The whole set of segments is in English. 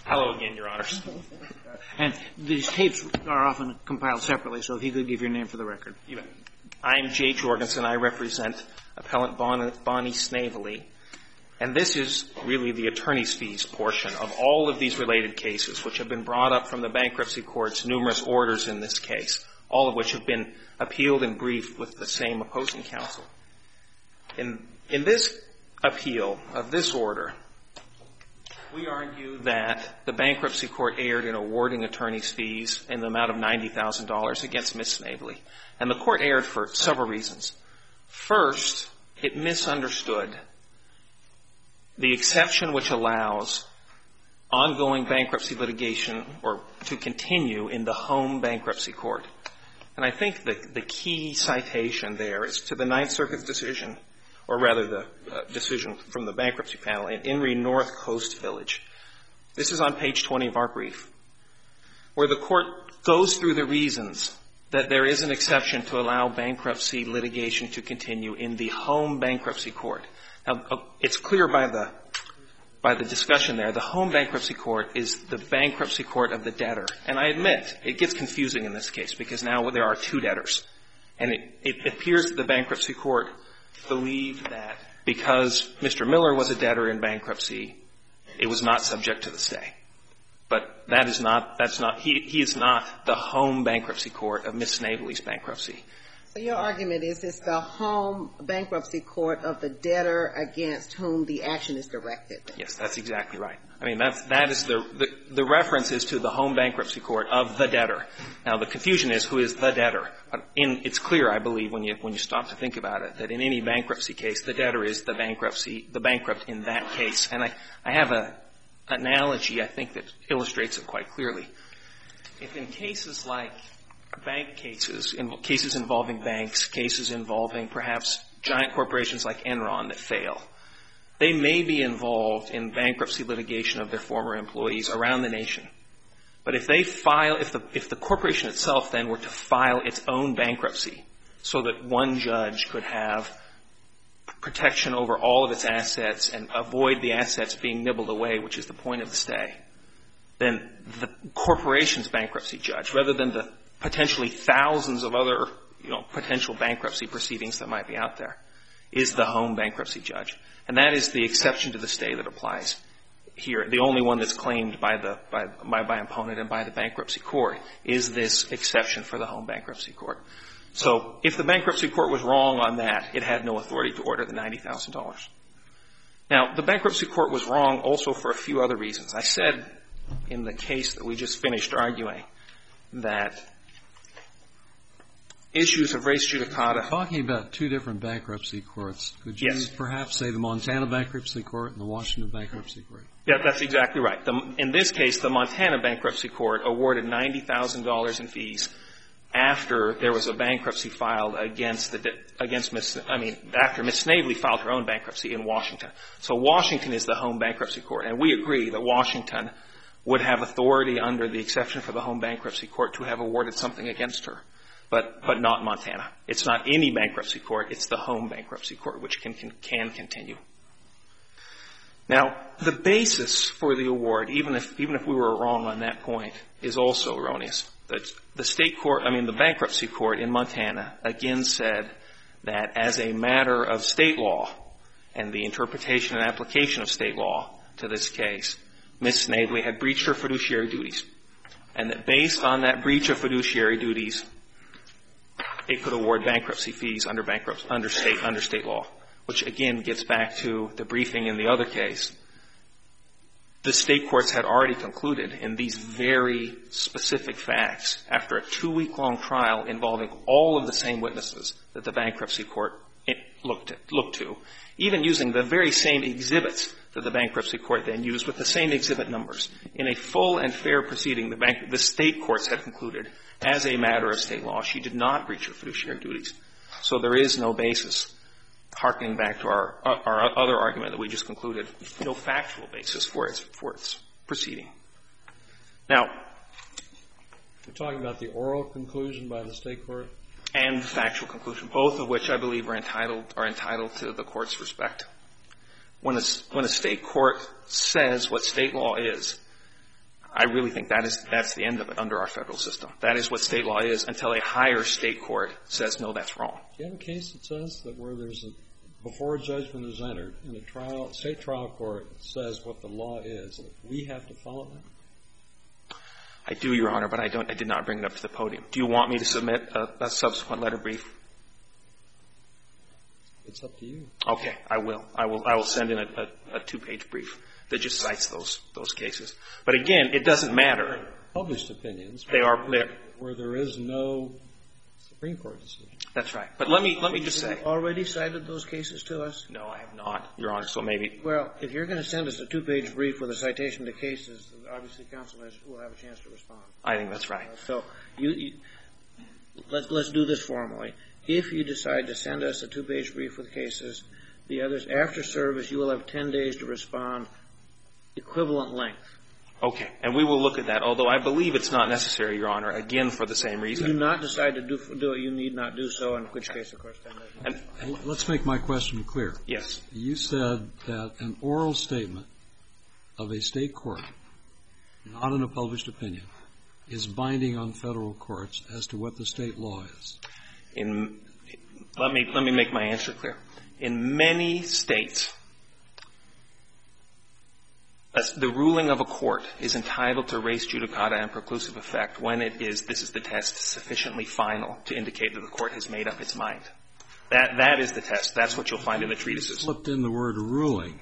Hello again, Your Honors. And these tapes are often compiled separately, so if you could give your name for the record. I'm Jay Jorgensen. I represent Appellant Bonnie Snavely. And this is really the attorney's fees portion of all of these related cases, which have been brought up from the bankruptcy court's numerous orders in this case, all of which have been appealed and briefed with the same opposing counsel. In this appeal of this order, we argue that the bankruptcy court erred in awarding attorney's fees in the amount of $90,000 against Ms. Snavely. And the court erred for several reasons. First, it misunderstood the exception which allows ongoing bankruptcy litigation or to continue in the home bankruptcy court. And I think the key citation there is to the Ninth Circuit's decision, or rather the decision from the bankruptcy panel in In re North Coast Village. This is on page 20 of our brief, where the court goes through the reasons that there is an exception to allow bankruptcy litigation to continue in the home bankruptcy court. Now, it's clear by the discussion there, the home bankruptcy court is the bankruptcy court of the debtor. And I admit, it gets confusing in this case because now there are two debtors. And it appears that the bankruptcy court believed that because Mr. Miller was a debtor in bankruptcy, it was not subject to the stay. But he is not the home bankruptcy court of Ms. Snavely's bankruptcy. So your argument is it's the home bankruptcy court of the debtor against whom the action is directed. Yes, that's exactly right. I mean, that is the reference is to the home bankruptcy court of the debtor. Now, the confusion is who is the debtor. It's clear, I believe, when you stop to think about it, that in any bankruptcy case, the debtor is the bankrupt in that case. And I have an analogy, I think, that illustrates it quite clearly. If in cases like bank cases, in cases involving banks, cases involving perhaps giant corporations like Enron that fail, they may be involved in bankruptcy litigation of their former employees around the nation. But if the corporation itself then were to file its own bankruptcy so that one judge could have protection over all of its assets and avoid the assets being nibbled away, which is the point of the stay, then the corporation's bankruptcy judge, rather than the potentially thousands of other, potential bankruptcy proceedings that might be out there, is the home bankruptcy judge. And that is the exception to the stay that applies here. The only one that's claimed by my opponent and by the bankruptcy court is this exception for the home bankruptcy court. So if the bankruptcy court was wrong on that, it had no authority to order the $90,000. Now, the bankruptcy court was wrong also for a few other reasons. I said in the case that we just finished arguing that issues of res judicata. Talking about two different bankruptcy courts, could you perhaps say the Montana Bankruptcy Court and the Washington Bankruptcy Court? Yeah, that's exactly right. In this case, the Montana Bankruptcy Court awarded $90,000 in fees after there was a bankruptcy filed after Ms. Snavely filed her own bankruptcy in Washington. So Washington is the home bankruptcy court, and we agree that Washington would have authority under the exception for the home bankruptcy court to have awarded something against her. But not Montana. It's not any bankruptcy court. It's the home bankruptcy court, which can continue. Now, the basis for the award, even if we were wrong on that point, is also erroneous. The bankruptcy court in Montana again said that as a matter of state law and the interpretation and application of state law to this case, Ms. Snavely had breached her fiduciary duties, and that based on that breach of fiduciary duties, it could award bankruptcy fees under state law, which again gets back to the briefing in the other case. The state courts had already concluded in these very specific facts, after a 2-week-long trial involving all of the same witnesses that the bankruptcy court looked to, even using the very same exhibits that the bankruptcy court then used with the same exhibit numbers. In a full and fair proceeding, the state courts had concluded, as a matter of state law, she did not breach her fiduciary duties. So there is no basis, harkening back to our other argument that we just concluded, no factual basis for its proceeding. Now, you're talking about the oral conclusion by the state court? And the factual conclusion, both of which I believe are entitled to the court's respect. When a state court says what state law is, I really think that's the end of it under our federal system. That is what state law is until a higher state court says, no, that's wrong. Do you have a case that says that where there's before a judgment is entered and a state trial court says what the law is, we have to follow that? I do, Your Honor, but I did not bring it up to the podium. Do you want me to submit a subsequent letter brief? It's up to you. Okay, I will. I will send in a 2-page brief that just cites those cases. But again, it doesn't matter. Published opinions. They are where there is no Supreme Court decision. That's right. But let me just say. Have you already cited those cases to us? No, I have not, Your Honor. So maybe. Well, if you're going to send us a 2-page brief with a citation to cases, obviously counsel will have a chance to respond. I think that's right. So let's do this formally. If you decide to send us a 2-page brief with cases, the others after service, you will have 10 days to respond, equivalent length. Okay, and we will look at that, although I believe it's not necessary, Your Honor, again, for the same reason. If you do not decide to do it, you need not do so, in which case, of course, 10 days. And let's make my question clear. Yes. You said that an oral statement of a state court, not in a published opinion, is binding on federal courts as to what the state law is. Let me make my answer clear. In many states, the ruling of a court is entitled to res judicata and preclusive effect when this is the test, sufficiently final to indicate that the court has made up its mind. That is the test. That's what you'll find in the treatises. You slipped in the word ruling.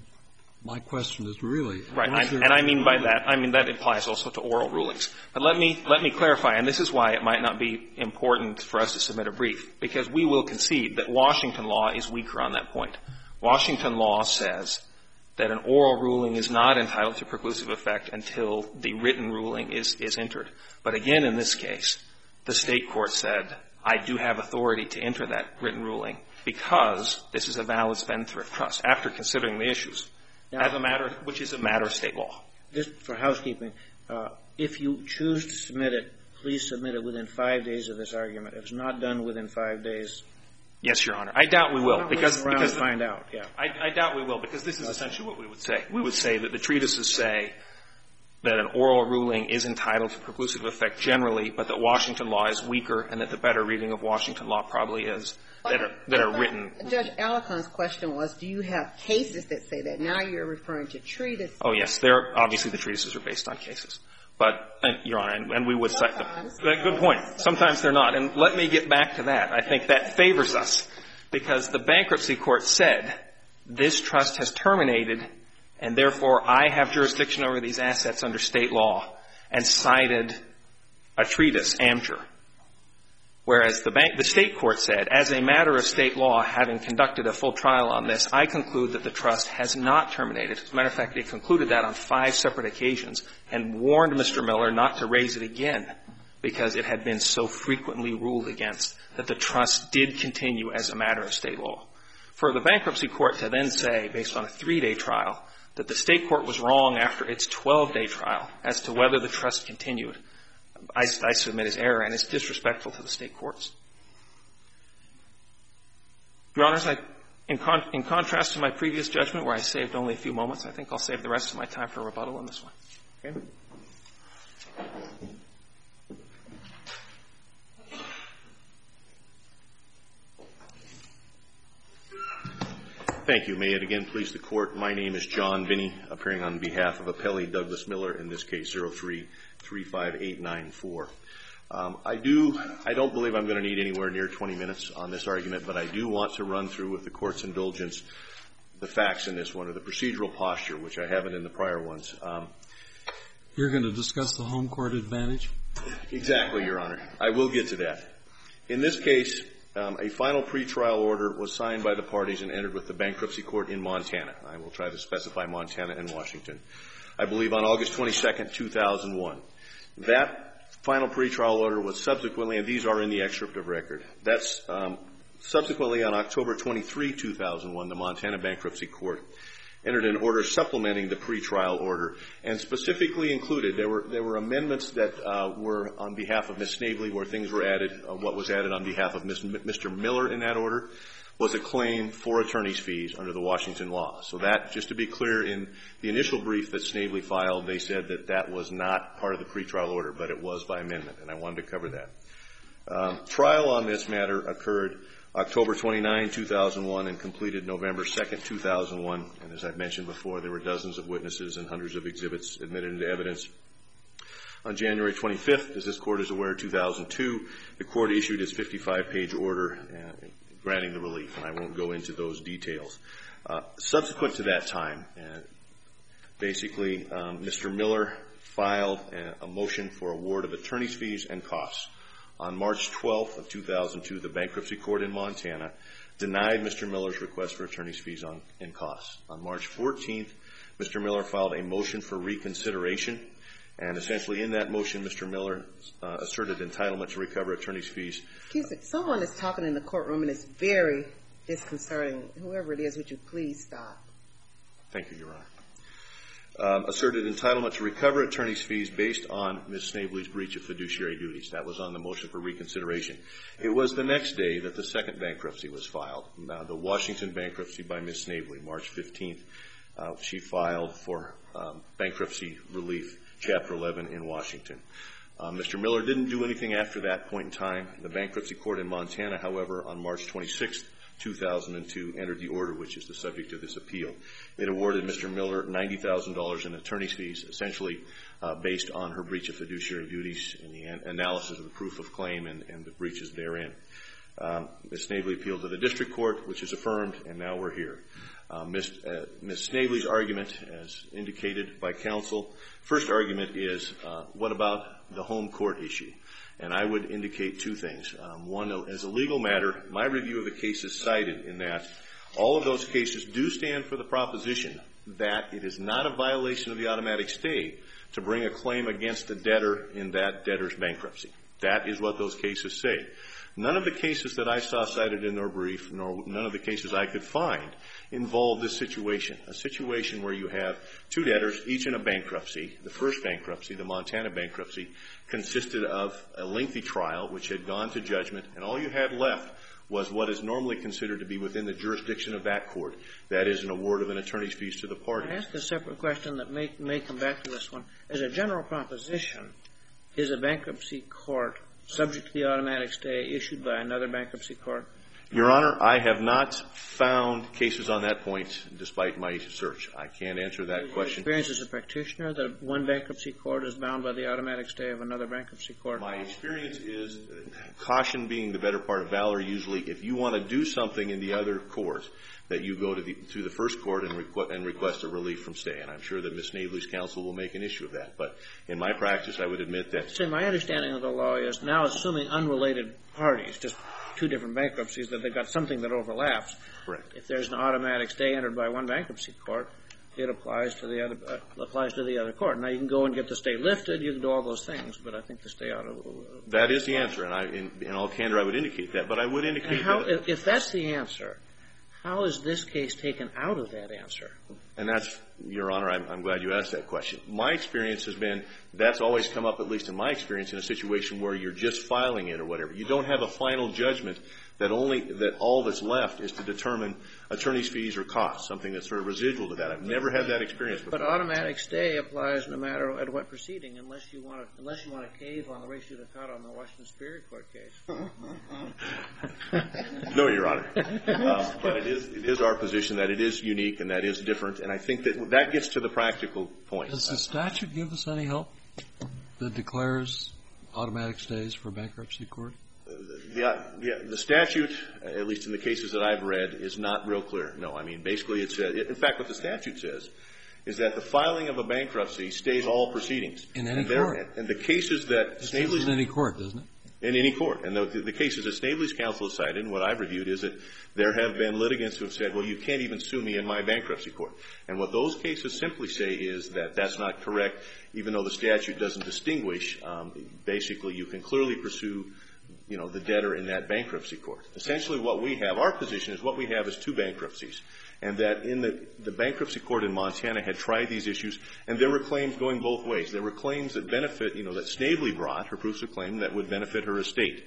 My question is really. Right. And I mean by that, that applies also to oral rulings. But let me clarify, and this is why it might not be important for us to submit a brief, because we will concede that Washington law is weaker on that point. Washington law says that an oral ruling is not entitled to preclusive effect until the written ruling is entered. But again, in this case, the state court said, I do have authority to enter that written ruling because this is a valid spendthrift trust, after considering the issues, which is a matter of state law. Just for housekeeping, if you choose to submit it, please submit it within 5 days of this argument. If it's not done within 5 days. Yes, Your Honor. I doubt we will. Because find out, yeah. I doubt we will, because this is essentially what we would say. We would say that the treatises say that an oral ruling is entitled to preclusive effect generally, but that Washington law is weaker and that the better reading of Washington law probably is that are written. Judge Alicon's question was, do you have cases that say that? Now you're referring to treatises. Oh, yes. Obviously, the treatises are based on cases. But, Your Honor, and we would cite them. Good point. Sometimes they're not. And let me get back to that. I think that favors us because the bankruptcy court said this trust has terminated and therefore I have jurisdiction over these assets under state law and cited a treatise, Amtur. Whereas the state court said, as a matter of state law, having conducted a full trial on this, I conclude that the trust has not terminated. As a matter of fact, it concluded that on 5 separate occasions and warned Mr. Miller not to raise it again because it had been so frequently ruled against that the trust did continue as a matter of state law. For the bankruptcy court to then say, based on a 3-day trial, that the state court was wrong after its 12-day trial as to whether the trust continued, I submit as error, and it's disrespectful to the state courts. Your Honors, in contrast to my previous judgment where I saved only a few moments, I think I'll save the rest of my time for rebuttal on this one. Okay. Thank you. May it again please the Court. My name is John Binney, appearing on behalf of Appellee Douglas Miller, in this case 03-35894. I don't believe I'm going to need anywhere near 20 minutes on this argument, but I do want to run through with the Court's indulgence the facts in this one, or the procedural posture, which I haven't in the prior ones. You're going to discuss the home court advantage? Exactly, Your Honor. I will get to that. In this case, a final pretrial order was signed by the parties and entered with the bankruptcy court in Montana. I will try to specify Montana and Washington. I believe on August 22nd, 2001. That final pretrial order was subsequently, and these are in the excerpt of record, that's subsequently on October 23, 2001, the Montana Bankruptcy Court entered an order supplementing the pretrial order and specifically included, there were amendments that were on behalf of Ms. Snavely where things were added, what was added on behalf of Mr. Miller in that order. was a claim for attorney's fees under the Washington law. So that, just to be clear, in the initial brief that Snavely filed, they said that that was not part of the pretrial order, but it was by amendment, and I wanted to cover that. Trial on this matter occurred October 29, 2001, and completed November 2, 2001. And as I've mentioned before, there were dozens of witnesses and hundreds of exhibits admitted into evidence. On January 25th, as this Court is aware, 2002, the Court issued its 55-page order granting the relief, and I won't go into those details. Subsequent to that time, basically, Mr. Miller filed a motion for award of attorney's fees and costs. On March 12th of 2002, the Bankruptcy Court in Montana denied Mr. Miller's request for attorney's fees and costs. On March 14th, Mr. Miller filed a motion for reconsideration, and essentially in that motion, Mr. Miller asserted entitlement to recover attorney's fees. Excuse me. Someone is talking in the courtroom, and it's very disconcerting. Whoever it is, would you please stop? Thank you, Your Honor. Asserted entitlement to recover attorney's fees based on Ms. Snavely's breach of fiduciary duties. That was on the motion for reconsideration. It was the next day that the second bankruptcy was filed, the Washington bankruptcy by Ms. Snavely, March 15th. She filed for bankruptcy relief, Chapter 11 in Washington. Mr. Miller didn't do anything after that point in time. The Bankruptcy Court in Montana, however, on March 26th, 2002, entered the order which is the subject of this appeal. It awarded Mr. Miller $90,000 in attorney's fees, essentially based on her breach of fiduciary duties and the analysis of the proof of claim and the breaches therein. Ms. Snavely appealed to the district court, which is affirmed, and now we're here. Ms. Snavely's argument, as indicated by counsel, first argument is, what about the home court issue? And I would indicate two things. One, as a legal matter, my review of the cases cited in that all of those cases do stand for the proposition that it is not a violation of the automatic stay to bring a claim against the debtor in that debtor's bankruptcy. That is what those cases say. None of the cases that I saw cited in their brief, nor none of the cases I could find, involve this situation, a situation where you have two debtors, each in a bankruptcy. The first bankruptcy, the Montana bankruptcy, consisted of a lengthy trial which had gone to judgment, and all you had left was what is normally considered to be within the jurisdiction of that court. That is an award of an attorney's fees to the parties. I ask a separate question that may come back to this one. As a general proposition, is a bankruptcy court subject to the automatic stay issued by another bankruptcy court? Your Honor, I have not found cases on that point despite my search. I can't answer that question. Your experience as a practitioner that one bankruptcy court is bound by the automatic stay of another bankruptcy court? My experience is, caution being the better part of valor, usually if you want to do something in the other court, that you go to the first court and request a relief from stay. And I'm sure that Ms. Snavely's counsel will make an issue of that. But in my practice, I would admit that. So my understanding of the law is now assuming unrelated parties, just two different bankruptcies, that they've got something that overlaps. Correct. If there's an automatic stay entered by one bankruptcy court, it applies to the other court. Now you can go and get the stay lifted, you can do all those things, but I think the stay ought to. That is the answer, and in all candor, I would indicate that. But I would indicate that. If that's the answer, how is this case taken out of that answer? And that's, Your Honor, I'm glad you asked that question. My experience has been that's always come up, at least in my experience, in a situation where you're just filing it or whatever. You don't have a final judgment that all that's left is to determine attorney's fees or costs, something that's sort of residual to that. I've never had that experience before. But automatic stay applies no matter at what proceeding, unless you want to cave on the res judicata on the Washington Superior Court case. No, Your Honor. But it is our position that it is unique and that is different, and I think that gets to the practical point. Does the statute give us any help that declares automatic stays for bankruptcy court? The statute, at least in the cases that I've read, is not real clear. No, I mean, basically it says, in fact, what the statute says is that the filing of a bankruptcy stays all proceedings. In any court. And the cases that Snavely's... In any court, doesn't it? In any court. And the cases that Snavely's counsel has cited, and what I've reviewed, is that there have been litigants who have said, well, you can't even sue me in my bankruptcy court. And what those cases simply say is that that's not correct, even though the statute doesn't distinguish. Basically, you can clearly pursue, the debtor in that bankruptcy court. Essentially what we have, our position is what we have is two bankruptcies. And that in the bankruptcy court in Montana had tried these issues, and there were claims going both ways. There were claims that benefit, that Snavely brought, her proofs of claim, that would benefit her estate.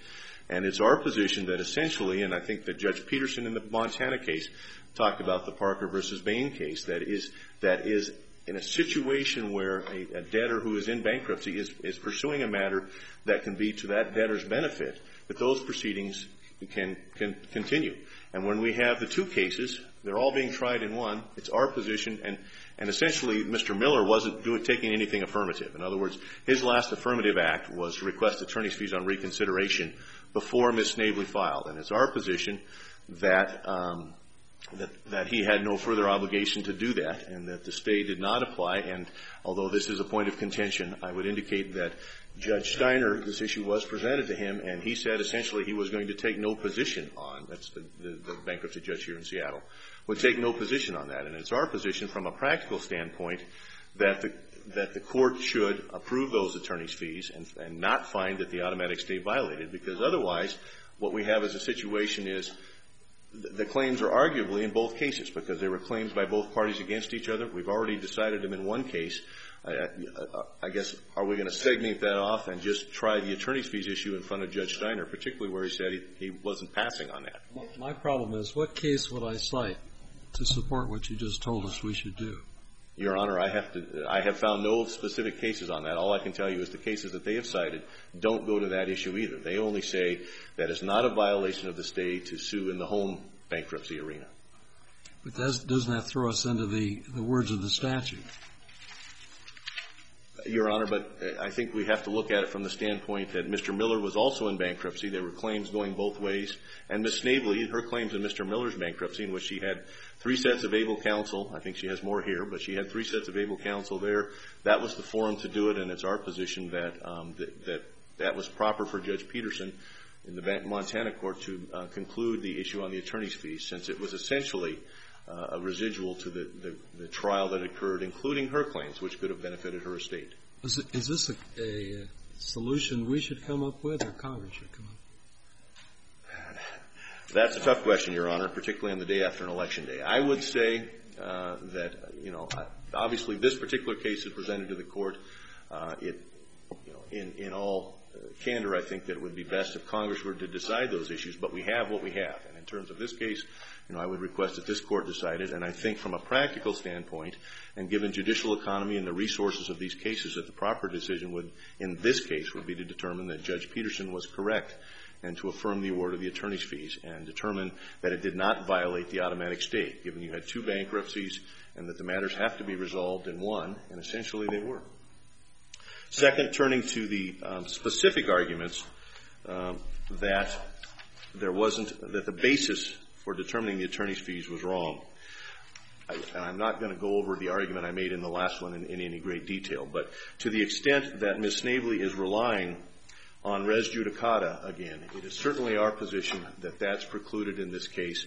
And it's our position that essentially, and I think that Judge Peterson in the Montana case talked about the Parker versus Bain case, that is in a situation where a debtor who is in bankruptcy is pursuing a matter that can be to that debtor's benefit, that those proceedings can continue. And when we have the two cases, they're all being tried in one. It's our position, and essentially Mr. Miller wasn't taking anything affirmative. In other words, his last affirmative act was to request attorney's fees on reconsideration before Ms. Snavely filed. And it's our position that he had no further obligation to do that, and that the stay did not apply. And although this is a point of contention, I would indicate that Judge Steiner, this issue was presented to him, and he said essentially he was going to take no position on, that's the bankruptcy judge here in Seattle, would take no position on that. And it's our position from a practical standpoint that the court should approve those attorney's fees and not find that the automatic stay violated, because otherwise what we have as a situation is the claims are arguably in both cases, because there were claims by both parties against each other. We've already decided them in one case. I guess, are we going to segment that off and just try the attorney's fees issue in front of Judge Steiner, particularly where he said he wasn't passing on that? My problem is, what case would I cite to support what you just told us we should do? Your Honor, I have found no specific cases on that. All I can tell you is the cases that they have cited don't go to that issue either. They only say that it's not a violation of the stay to sue in the home bankruptcy arena. But doesn't that throw us into the words of the statute? Your Honor, but I think we have to look at it from the standpoint that Mr. Miller was also in bankruptcy. There were claims going both ways. And Ms. Snavely, her claims in Mr. Miller's bankruptcy, in which she had 3 sets of able counsel. I think she has more here, but she had 3 sets of able counsel there. That was the forum to do it, and it's our position that that was proper for Judge Peterson in the Montana court to conclude the issue on the attorney's fees, since it was essentially a residual to the trial that occurred, including her claims, which could have benefited her estate. Is this a solution we should come up with, or Congress should come up with? That's a tough question, Your Honor, particularly on the day after an election day. I would say that, obviously this particular case is presented to the court. In all candor, I think that it would be best if Congress were to decide those issues, but we have what we have. And in terms of this case, I would request that this court decide it. And I think from a practical standpoint, and given judicial economy and the resources of these cases, that the proper decision would, in this case, would be to determine that Judge Peterson was correct and to affirm the award of the attorney's fees and determine that it did not violate the automatic stay, given you had 2 bankruptcies and that the matters have to be resolved in one, and essentially they were. Second, turning to the specific arguments that the basis for determining the attorney's fees was wrong. And I'm not going to go over the argument I made in the last one in any great detail, but to the extent that Ms. Snavely is relying on res judicata again, it is certainly our position that that's precluded in this case.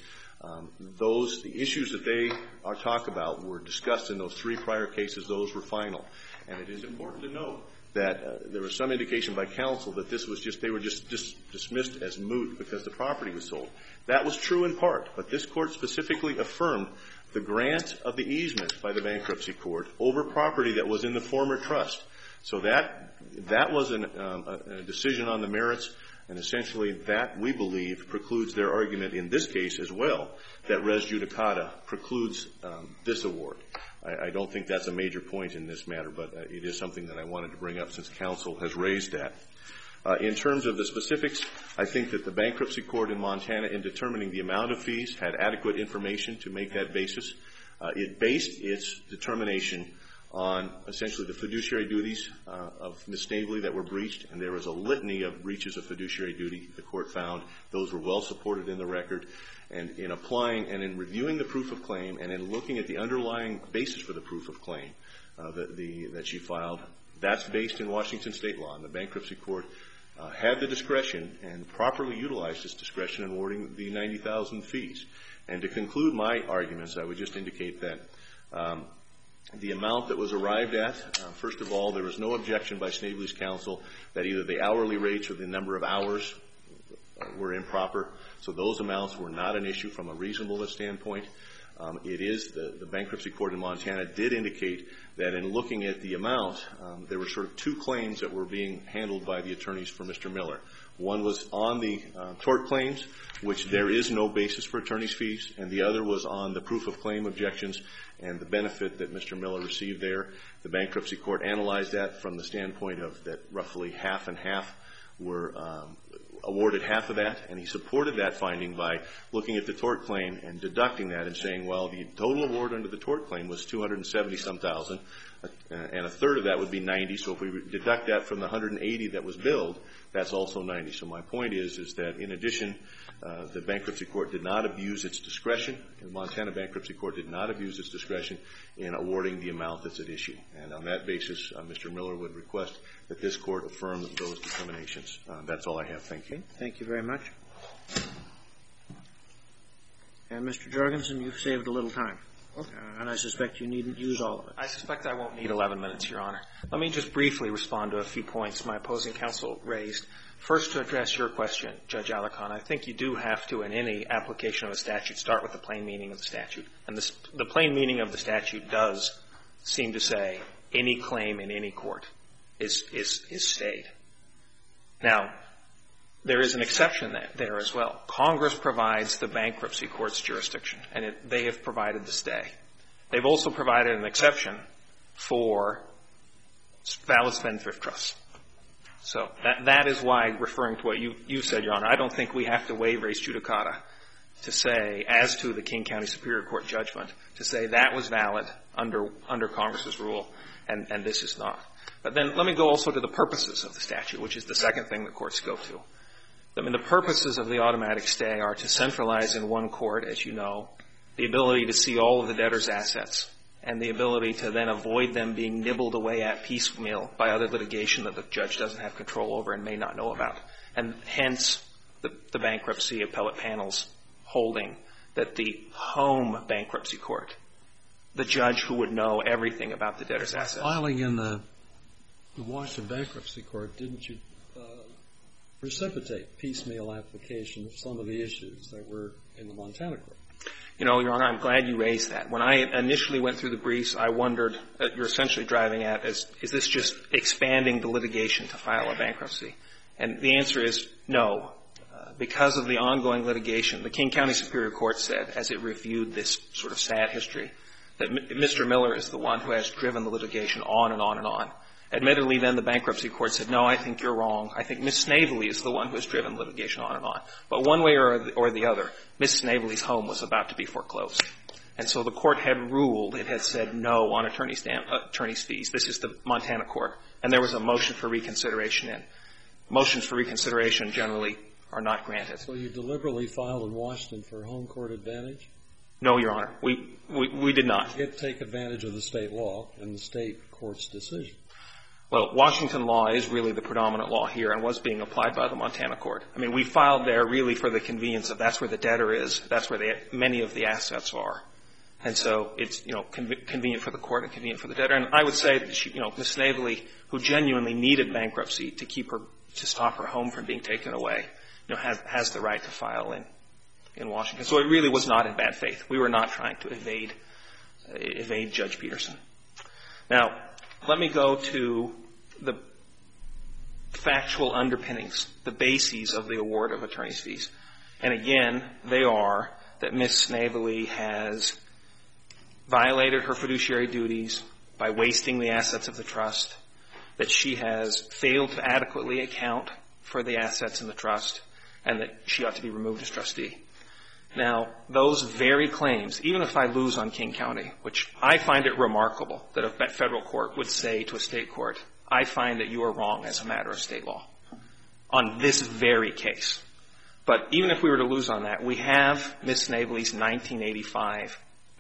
The issues that they talk about were discussed in those 3 prior cases. Those were final. And it is important to note that there was some indication by counsel that they were just dismissed as moot because the property was sold. That was true in part, but this court specifically affirmed the grant of the easement by the bankruptcy court over property that was in the former trust. So that was a decision on the merits, and essentially that, we believe, precludes their argument in this case as well, that res judicata precludes this award. I don't think that's a major point in this matter, but it is something that I wanted to bring up since counsel has raised that. In terms of the specifics, I think that the bankruptcy court in Montana, in determining the amount of fees, had adequate information to make that basis. It based its determination on essentially the fiduciary duties of Ms. Snavely that were breached, and there was a litany of breaches of fiduciary duty the court found. Those were well supported in the record. And in applying and in reviewing the proof of claim and in looking at the underlying basis for the proof of claim that she filed, that's based in Washington state law. And the bankruptcy court had the discretion and properly utilized its discretion in awarding the $90,000 fees. And to conclude my arguments, I would just indicate that the amount that was arrived at, first of all, there was no objection by Snavely's counsel that either the hourly rates or the number of hours were improper. So those amounts were not an issue from a reasonableness standpoint. It is the bankruptcy court in Montana did indicate that in looking at the amount, there were sort of two claims that were being handled by the attorneys for Mr. Miller. One was on the tort claims, which there is no basis for attorney's fees, and the other was on the proof of claim objections and the benefit that Mr. Miller received there. The bankruptcy court analyzed that from the standpoint of that roughly half and half were awarded half of that, and he supported that finding by looking at the tort claim and deducting that and saying, well, the total award under the tort claim was $270,000, and a third of that would be $90,000. So if we deduct that from the $180,000 that was billed, that's also $90,000. So my point is that in addition, the bankruptcy court did not abuse its discretion. The Montana bankruptcy court did not abuse its discretion in awarding the amount that's at issue. And on that basis, Mr. Miller would request that this court affirm those determinations. That's all I have. Thank you. Thank you very much. And Mr. Jorgensen, you've saved a little time. And I suspect you needn't use all of it. I suspect I won't need 11 minutes, Your Honor. Let me just briefly respond to a few points my opposing counsel raised. First, to address your question, Judge Alarcon, I think you do have to, in any application of a statute, start with the plain meaning of the statute. And the plain meaning of the statute does seem to say any claim in any court is stayed. Now, there is an exception there as well. Congress provides the bankruptcy court's jurisdiction, and they have provided the stay. They've also provided an exception for valid spendthrift trusts. So that is why, referring to what you said, Your Honor, I don't think we have to waive res judicata to say, as to the King County Superior Court judgment, to say that was valid under Congress's rule, and this is not. But then let me go also to the purposes of the statute, which is the second thing the courts go to. I mean, the purposes of the automatic stay are to centralize in one court, as you know, the ability to see all of the debtor's assets and the ability to then avoid them being nibbled away at piecemeal by other litigation that the judge doesn't have control over and may not know about. And hence, the bankruptcy appellate panel's holding that the home bankruptcy court, the judge who would know everything about the debtor's assets. Filing in the Washington Bankruptcy Court, didn't you precipitate piecemeal application of some of the issues that were in the Montana court? You know, Your Honor, I'm glad you raised that. When I initially went through the briefs, I wondered, you're essentially driving at, is this just expanding the litigation to file a bankruptcy? And the answer is no. Because of the ongoing litigation, the King County Superior Court said, as it reviewed this sort of sad history, that Mr. Miller is the one who has driven the litigation on and on and on. Admittedly, then the bankruptcy court said, no, I think you're wrong. I think Ms. Snavely is the one who has driven litigation on and on. But one way or the other, Ms. Snavely's home was about to be foreclosed. And so the court had ruled, it had said no on attorney's fees. This is the Montana court. And there was a motion for reconsideration in. Motions for reconsideration generally are not granted. So you deliberately filed in Washington for home court advantage? No, Your Honor. We did not. You get to take advantage of the state law and the state court's decision. Well, Washington law is really the predominant law here and was being applied by the Montana court. I mean, we filed there really for the convenience of that's where the debtor is. That's where many of the assets are. And so it's, you know, convenient for the court and convenient for the debtor. And I would say that she, you know, Ms. Snavely, who genuinely needed bankruptcy to stop her home from being taken away, you know, has the right to file in Washington. So it really was not in bad faith. We were not trying to evade Judge Peterson. Now, let me go to the factual underpinnings, the bases of the award of attorney's fees. And again, they are that Ms. Snavely has violated her fiduciary duties by wasting the assets of the trust, that she has failed to adequately account for the assets in the trust, and that she ought to be removed as trustee. Now, those very claims, even if I lose on King County, which I find it remarkable that a federal court would say to a state court, I find that you are wrong as a matter of state law on this very case. But even if we were to lose on that, we have Ms. Snavely's 1995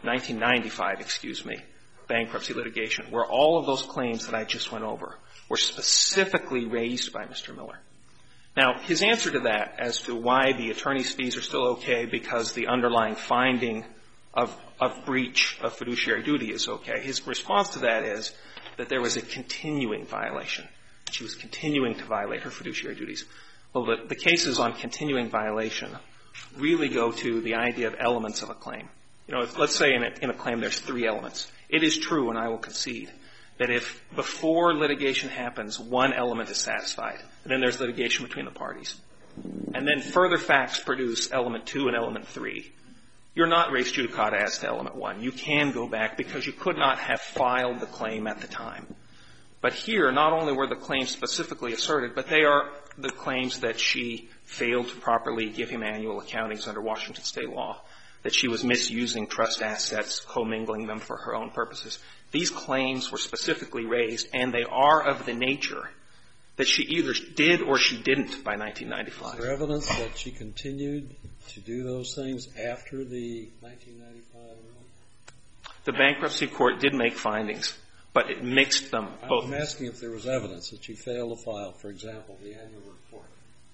bankruptcy litigation, where all of those claims that I just went over were specifically raised by Mr. Miller. Now, his answer to that as to why the attorney's fees are still okay because the underlying finding of breach of fiduciary duty is okay, his response to that is that there was a continuing violation. She was continuing to violate her fiduciary duties. Well, the cases on continuing violation really go to the idea of elements of a claim. You know, let's say in a claim there's 3 elements. It is true, and I will concede, that if before litigation happens, one element is satisfied, and then there's litigation between the parties, and then further facts produce element 2 and element 3, you're not res judicata as to element 1. You can go back because you could not have filed the claim at the time. But here, not only were the claims specifically asserted, but they are the claims that she failed to properly give him annual accountings under Washington state law, that she was misusing trust assets, commingling them for her own purposes. These claims were specifically raised, and they are of the nature that she either did or she didn't by 1995. Is there evidence that she continued to do those things after the 1995 ruling? The bankruptcy court did make findings, but it mixed them both. I'm asking if there was evidence that she failed to file, for example, the annual report.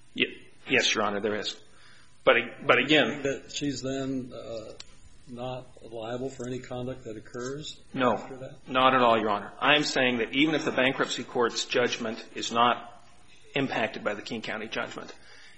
Yes, Your Honor, there is. But again, that she's then not liable for any conduct that occurs after that? No, not at all, Your Honor. I'm saying that even if the bankruptcy court's judgment is not impacted by the King County judgment,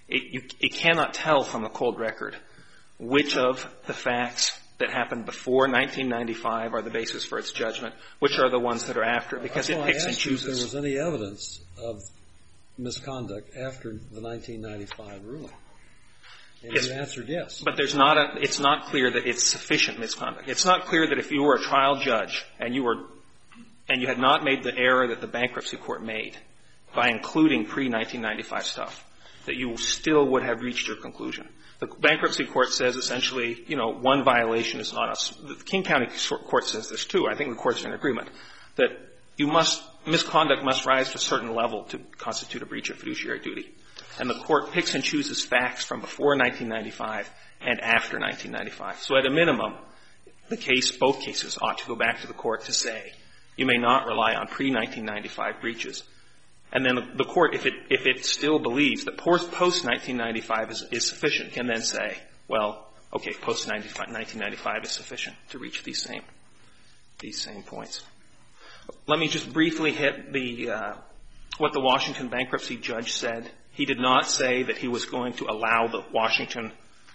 it cannot tell from the cold record which of the facts that happened before 1995 are the basis for its judgment, which are the ones that are after, because it picks and chooses. If there was any evidence of misconduct after the 1995 ruling. And you answered yes. But it's not clear that it's sufficient misconduct. It's not clear that if you were a trial judge and you had not made the error that the bankruptcy court made by including pre-1995 stuff, that you still would have reached your conclusion. The bankruptcy court says essentially, one violation is not the King County court says this too. I think the court's in agreement that misconduct must rise to a certain level to constitute a breach of fiduciary duty. And the court picks and chooses facts from before 1995 and after 1995. So at a minimum, both cases ought to go back to the court to say, you may not rely on pre-1995 breaches. And then the court, if it still believes that post-1995 is sufficient, can then say, well, okay, post-1995 is sufficient to reach these same points. Let me just briefly hit what the Washington bankruptcy judge said. He did not say that he was going to allow the Washington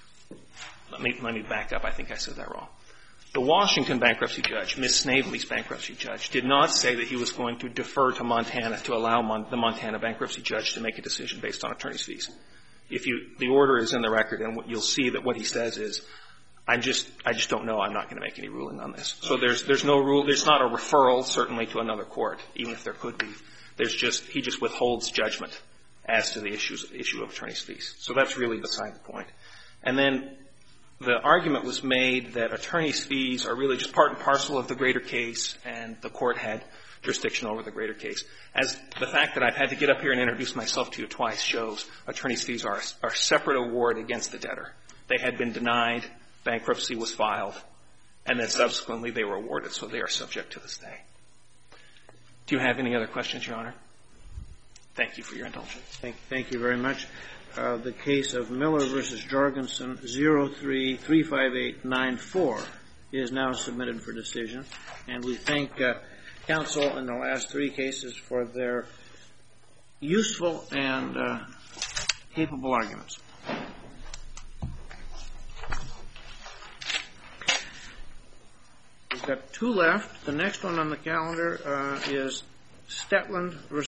– let me back up. I think I said that wrong. The Washington bankruptcy judge, Ms. Snavely's bankruptcy judge, did not say that he was going to defer to Montana to allow the Montana bankruptcy judge to make a decision based on attorney's fees. The order is in the record, and you'll see that what he says is, I just don't know. I'm not going to make any ruling on this. So there's no rule. There's not a referral, certainly, to another court, even if there could be. He just withholds judgment as to the issue of attorney's fees. So that's really beside the point. And then the argument was made that attorney's fees are really just part and parcel of the greater case, and the court had jurisdiction over the greater case. As the fact that I've had to get up here and introduce myself to you twice shows, attorney's fees are a separate award against the debtor. They had been denied, bankruptcy was filed, and then subsequently they were awarded, so they are subject to the stay. Do you have any other questions, Your Honor? Thank you for your indulgence. Thank you very much. The case of Miller v. Jorgensen, 03-35894, is now submitted for decision. And we thank counsel in the last 3 cases for their useful and capable arguments. We've got 2 left. The next one on the calendar is Stetland v.